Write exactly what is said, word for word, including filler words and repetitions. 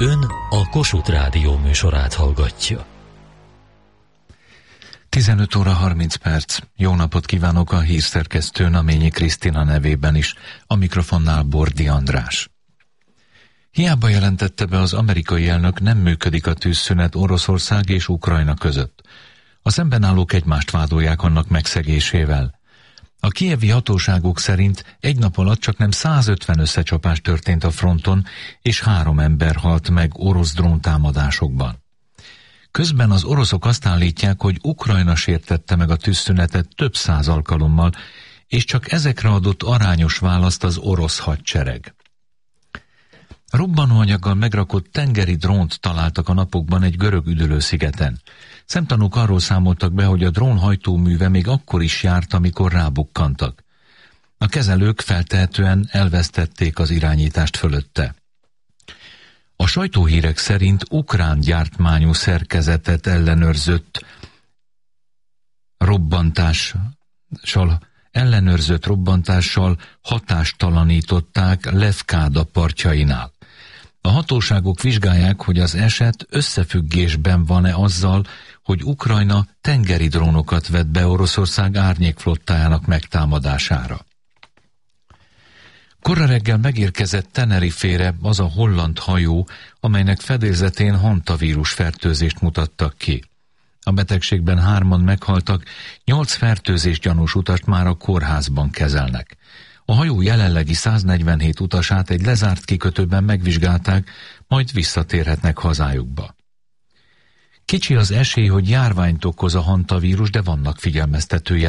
Ön a Kossuth Rádió műsorát hallgatja. tizenöt óra harminc perc. Jó napot kívánok a hírszerkesztő Naményi Krisztina nevében is, a mikrofonnál Bordi András. Hiába jelentette be az amerikai elnök, nem működik a tűzszünet Oroszország és Ukrajna között. A szemben állók egymást vádolják annak megszegésével. A kijevi hatóságok szerint egy nap alatt csaknem százötven összecsapás történt a fronton, és három ember halt meg orosz dróntámadásokban. Közben az oroszok azt állítják, hogy Ukrajna sértette meg a tűzszünetet több száz alkalommal, és csak ezekre adott arányos választ az orosz hadsereg. Robbanóanyaggal megrakott tengeri drónt találtak a napokban egy görög üdülőszigeten. Szemtanúk arról számoltak be, hogy a drón hajtóműve még akkor is járt, amikor rábukkantak. A kezelők feltehetően elvesztették az irányítást fölötte. A sajtóhírek szerint ukrán gyártmányú szerkezetet ellenőrzött robbantással, ellenőrzött robbantással hatástalanították Lefkáda partjainál. A hatóságok vizsgálják, hogy az eset összefüggésben van-e azzal, hogy Ukrajna tengeri drónokat vett be Oroszország árnyékflottájának megtámadására. Korra reggel megérkezett Tenerifére az a holland hajó, amelynek fedélzetén hantavírus fertőzést mutattak ki. A betegségben hárman meghaltak, nyolc fertőzés gyanús utast már a kórházban kezelnek. A hajó jelenlegi száznegyvenhét utasát egy lezárt kikötőben megvizsgálták, majd visszatérhetnek hazájukba. Kicsi az esély, hogy járványt okoz a hantavírus, de vannak figyelmeztető